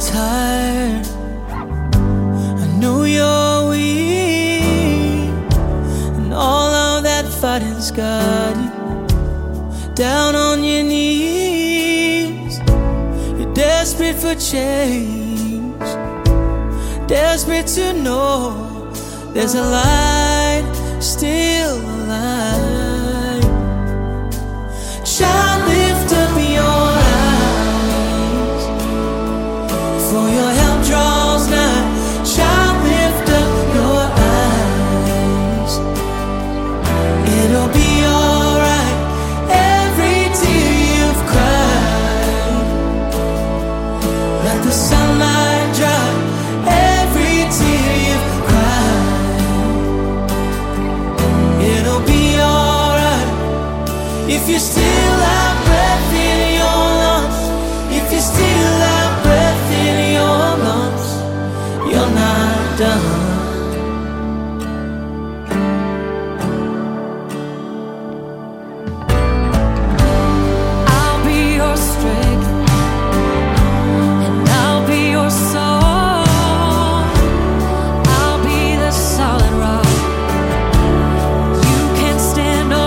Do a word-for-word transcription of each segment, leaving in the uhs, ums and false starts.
tired, I know you're weak, and all of that fighting's got you down on your knees. You're desperate for change, desperate to know there's a light still alive. Child, lift up your eyes, for your help draws nigh. Child, lift up your eyes, it'll be alright. Every tear you've cried, let the sunlight dry. Every tear you've cried, it'll be alright. If you still have breath in your lungs, if you still have breath in your lungs, you're not done. I'll be your strength, and I'll be your song. I'll be the solid rock you can stand on.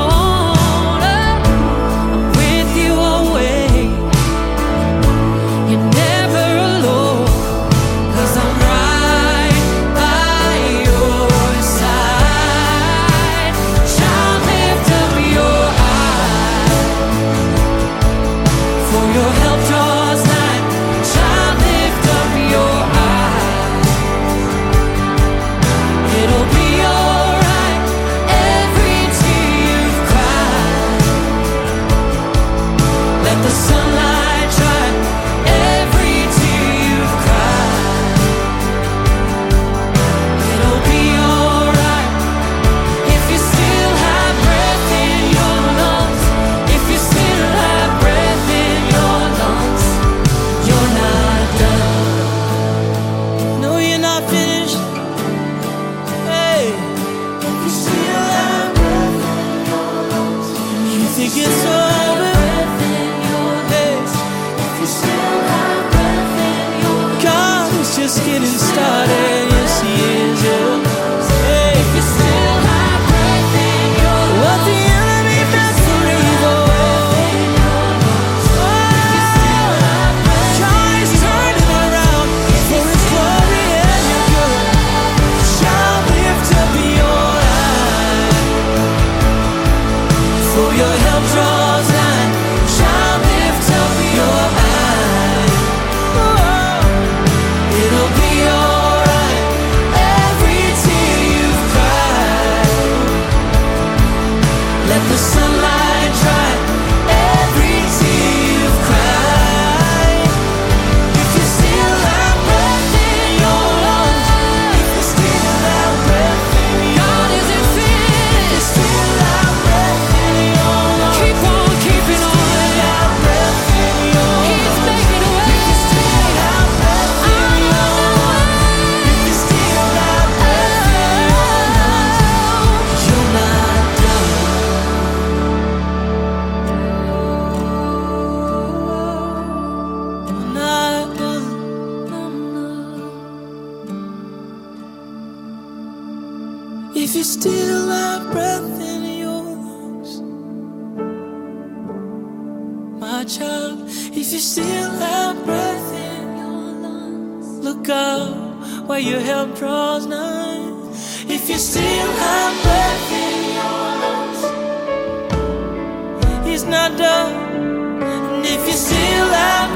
I'm with you always. You're never alone, 'cause I'm right by your side. Child, lift up your eyes, for your help draws nigh. Child, lift up your eyes, it'll be alright. Every tear you've cried, let the sunlight dry. Every tear you've cried, it'll be alright. If you still have breath in your lungs, if you still have breath in your lungs, you're not done. No, you're not finished. Hey, if you still have breath in your lungs, you think it's over. Hey, If you still have breath in your God is just getting started. Yes, He is. Yeah. Hey, if you still have breath in your what the enemy meant for evil, God is turning around for His glory and your good. Shall lift up your eyes, for your help draws nigh. Shall lift up your eyes, oh, it'll be alright. Every tear you've cried, let the sunlight dry. Every tear you've cried, if you still have breath in your lungs, if you still have breath in your God isn't lungs, finished. still have breath in your lungs, Keep on keeping on. have breath in your He's lungs. making a way. Still have breath in your lungs, if you still have breath in your lungs, you're not done. You're not done. If you still have breath in your lungs, my child, if you still have breath in your lungs, look up where your help draws nigh. If you still have breath in your lungs, He's not done. And if you still have